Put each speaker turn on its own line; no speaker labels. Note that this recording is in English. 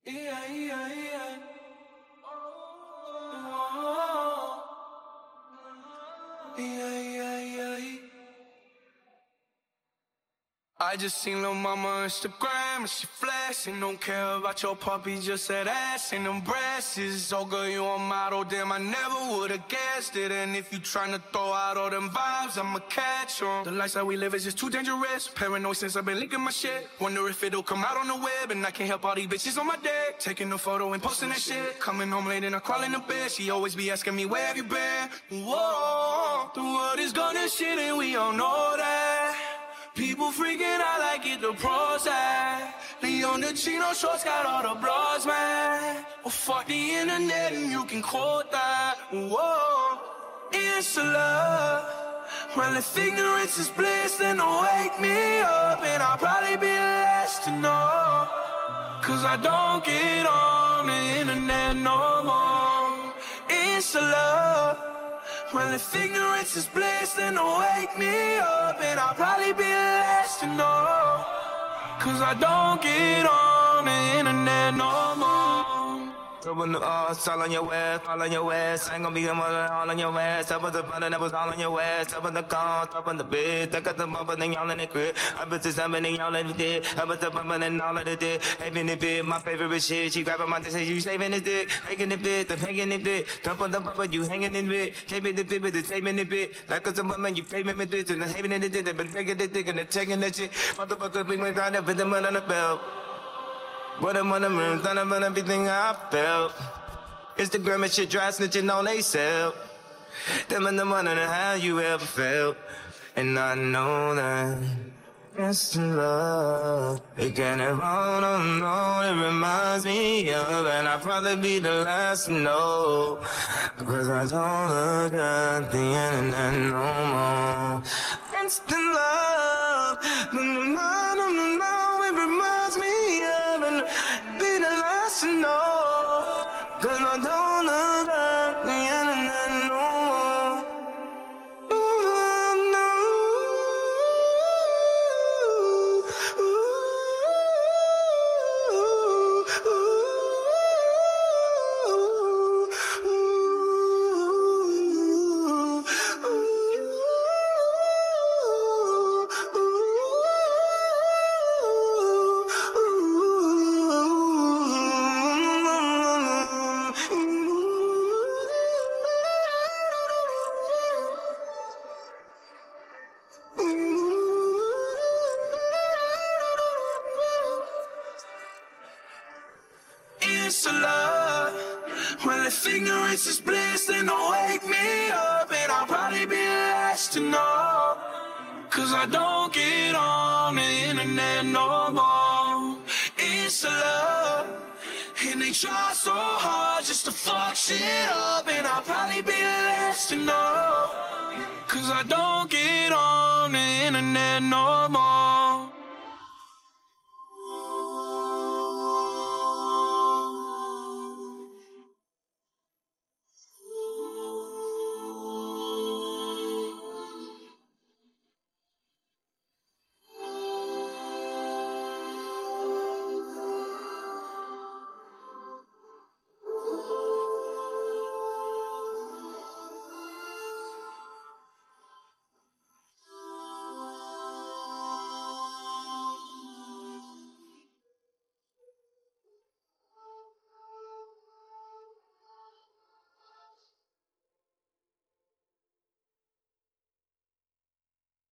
Yeah, yeah, yeah. Oh, yeah, yeah, yeah. I just seen lil' mama on Instagram and she flashing. Don't care about your puppy, just that ass and them breasts. Oh girl, you a model, damn, I never would've guessed it. And if you tryna throw out all them vibes, I'ma catch 'em. The lifestyle we live is just too dangerous. Paranoid since I've been linking my shit. Wonder if it'll come out on the web. And I can't help all these bitches on my deck, taking a photo and posting that shit. Coming home late and I crawl in the bed. She always be asking me, where have you been? Whoa, the world is gonna shit and we all know that. People freaking out like it the pros at. Leon the Chino shorts got all the blogs, man. Oh, fuck the internet and you can quote that. Whoa, it's a love. Well, if ignorance is bliss, then don't wake me up. And I'll probably be the last to know. Cause I don't get on the internet no more. It's a love. Well, if ignorance is bliss, then don't wake me up. And I'll probably be the last to know. Cause I don't get on the internet no more.
Open the arms, all on your ass, all on your ass. Ain't gonna be a mother, all on your ass. Up with the button, that was all on your ass. Up in the car, up in the bed. I got the bumper, then y'all in the crib. I put this up and then y'all in the dick. I put the bumper and all of the dick. Having the bit, my favorite shit. She grabbing my dick, say you saving the dick. Hanging the bit, the hanging the bit. Dump on the bumper, you hanging in bit. Taping the bit, but the saving the bit. Like a woman, you paying me this. And the having the dick, but taking the dick and the taking that shit. Motherfucker, we went down there, put the money on the belt. What I'm on the room, done about everything I felt. Instagram and shit, dry snitching on they self. Them and the money and how you ever felt. And I know that it's love. It can't have all on, no, it reminds me of. And I'll probably be the last to know. Because I don't look at the internet no more. Instant love. No, no, no, no, no, no, it reminds me of. And I'll be the last to know. Cause I don't look at the internet no more. Ooh, no. Ooh, it's a love. Well, if ignorance is bliss, then don't wake me up. And I'll probably be the last to know. Cause I don't get on the internet no more. It's a love. And they try so hard just to fuck shit up. And I'll probably be the last to know. Cause I don't get on the internet no more.